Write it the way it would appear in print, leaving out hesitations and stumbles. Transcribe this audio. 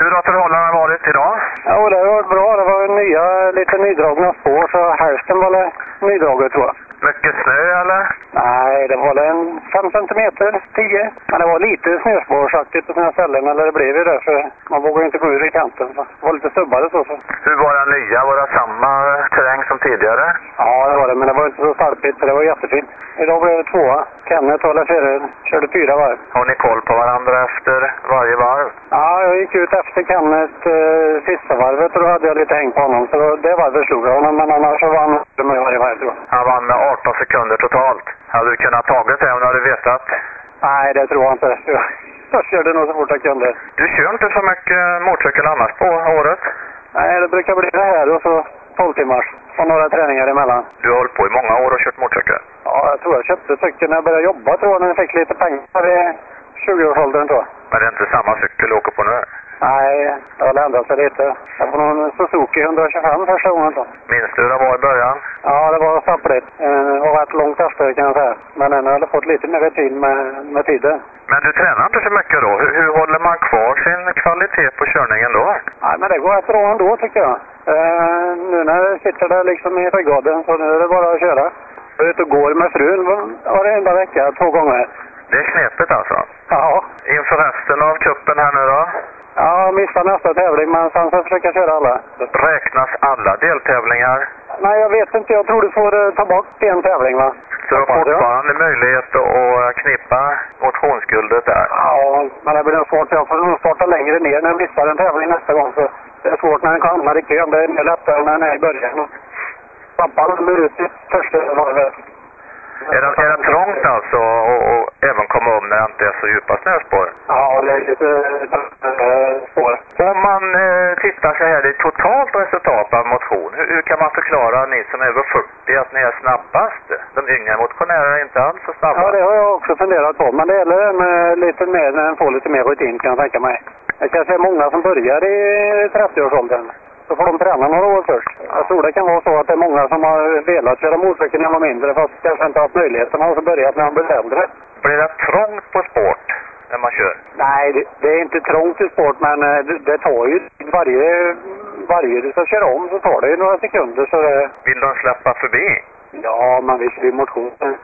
Hur har förhållandena varit idag? Ja, det har varit bra. Det var lite nydragna spår, så hälften var nydraget tror jag. Mycket snö eller? Nej, det var en 5 centimeter, 10. Men det var lite snöspårsaktigt på sina ställen, eller det blev ju det, för man vågar inte gå ur i kanten. Så det var lite stubbare så. Hur var den nya? Var det samma terräng som tidigare? Ja, det var det, men det var inte så salpigt, så det var jättefint. Idag blev det 2. Kenneth och Lars-Erik körde 4 varv. Har ni koll på varandra efter varje varv? Ja, jag gick ut efter Kenneth sista varvet och då hade jag lite häng på honom. Så det varvet slog jag honom, men annars så vann han med varje varv tror jag. Han vann med 18 sekunder totalt. Hade du kunnat tagit det om du hade vetat? Nej, det tror jag inte. Jag körde nog så fort jag kunde. Du kör inte så mycket motorcykel annars på året? Nej, det brukar bli det här och så 12 timmars och några träningar emellan. Du har hållit på i många år och kört motorcykel? Ja, jag tror jag köpte cykeln när jag började jobba tror jag, när jag fick lite pengar i 20-årsåldern tror jag. Men det är inte samma cykel du åker på nu? Nej, det har ändrat sig lite. Jag får någon Suzuki 125 första gången då. Minns du hur det var i början? Ja, det var sappligt. Det var rätt långt efter kan jag säga. Men den hade fått lite mer tid med tiden. Men du tränar inte så mycket då? Hur håller man kvar sin kvalitet på körningen då? Nej, men det går rätt bra ändå tycker jag. Nu när jag sitter där liksom i ryggraden så nu är det bara att köra. Jag är ute och går med frun varenda vecka 2 gånger. Det är knepigt alltså? Ja. Inför resten av kuppen här nu då? Ja, jag missar nästa tävling men sen så försöker jag köra alla. Räknas alla deltävlingar? Nej, jag vet inte. Jag tror du får ta bort en tävling va? Så du har fortfarande möjlighet att knippa motionsguldet där? Ja, men det blir nog svårt. Jag får nog starta längre ner när jag missar en tävling nästa gång. Så det är svårt när den kommer i kön. Det är mer lättare när den är i början. Pappan blir ut i första varvet. Är det trångt alltså och även komma om när det inte är så djupa snöspår? Ja, det är lite spår. Om man tittar så här, det är totalt resultat av motion. Hur kan man förklara ni som är över 40 att ni är snabbast? De yngre motionärerna är inte alls så snabba. Ja, det har jag också funderat på. Men det gäller med lite mer, när man får lite mer rutin kan jag tänka mig. Jag kan se många som börjar i 30-årsåldern. Så får de träna några år först. Jag tror det kan vara så att det är många som har velat köra motorcykel när de var mindre fast kanske inte haft möjligheten och så börjat när de blir äldre. Blir det trångt på sport när man kör? Nej, det är inte trångt i sport men det tar ju varje du ska köra om så tar det ju några sekunder så det... Vill de släppa förbi? Ja, man vill ju motion.